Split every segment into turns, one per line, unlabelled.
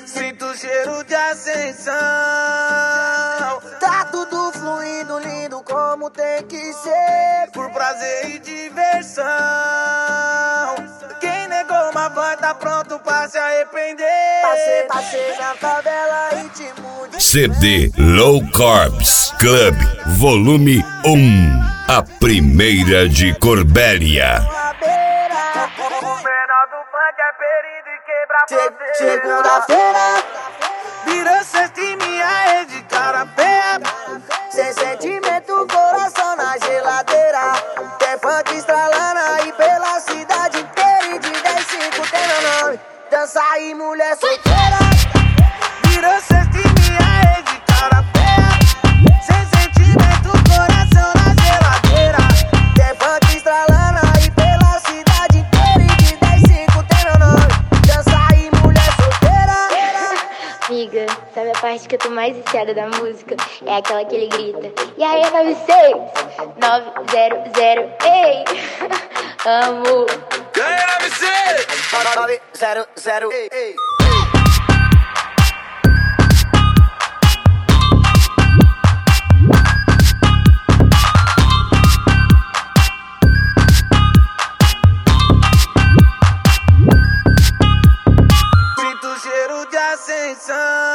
Sinto o cheiro de ascensão.
Tá tudo fluindo lindo como tem que ser,
por prazer e diversão. Quem negou uma van tá pronto pra se arrepender.
Passei na favela e te mude.
CD Low Carbs Club Volume 1. A primeira de Corbélia.
O menor do funk é perigo e quebra fronteira.
Segunda-feira
virou sexta e minha rede cara feia.
sem sentimento, coração na geladeira. Tem funk estralando aí pela cidade inteira. E de 10-5 tem meu nome. Dança aí, mulher solteira.
Virou sexta e minha rede cara feia. Sem sentimento, coração na geladeira.
Tem funk estralando aí pela cidade inteira. E de 10-5 tem meu nome. Dança aí, mulher solteira.
Amiga, sabe a parte que eu tô mais viciada da música? É aquela que ele grita: e aí, 96 900, ei. Amo.
E aí,
900, ei.
Sinto o cheiro de ascensão.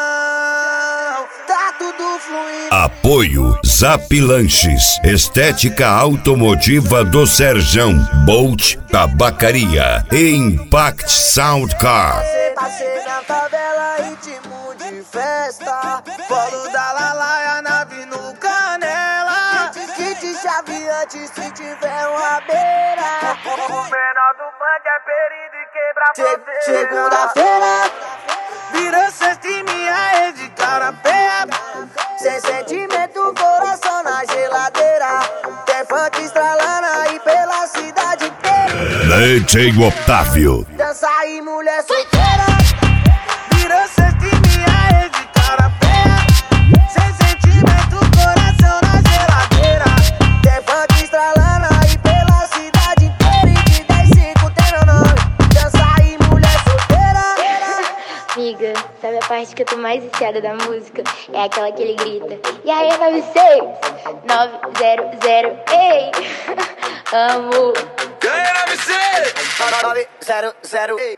Tá tudo fluindo.
Apoio Zap Lanches, Estética Automotiva do Serjão, Bolt Tabacaria e Impact Sound Car.
Passei na favela e te mude festa.
Polo da Lalaia, nave no Canela.
Kit chave antes se tiver uma beira.
O menor do funk é perigo e quebra fronteira.
Segunda-feira
virou sexta e minha rede cara feia.
sem sentimento, coração na geladeira. Tem funk estralando aí pela cidade inteira.
DJ Otávio.
Dança aí, mulher solteira.
Virou sexta e minha rede cara feia. Sem sentimento, coração na geladeira.
Tem funk estralando aí pela cidade inteira. E de 10-5 tem meu nome. Dança aí, mulher solteira.
Amiga, sabe a parte que eu tô mais viciada da música? É aquela que ele grita: e aí, 96 900, ei. Amo.
E aí,
900, ei.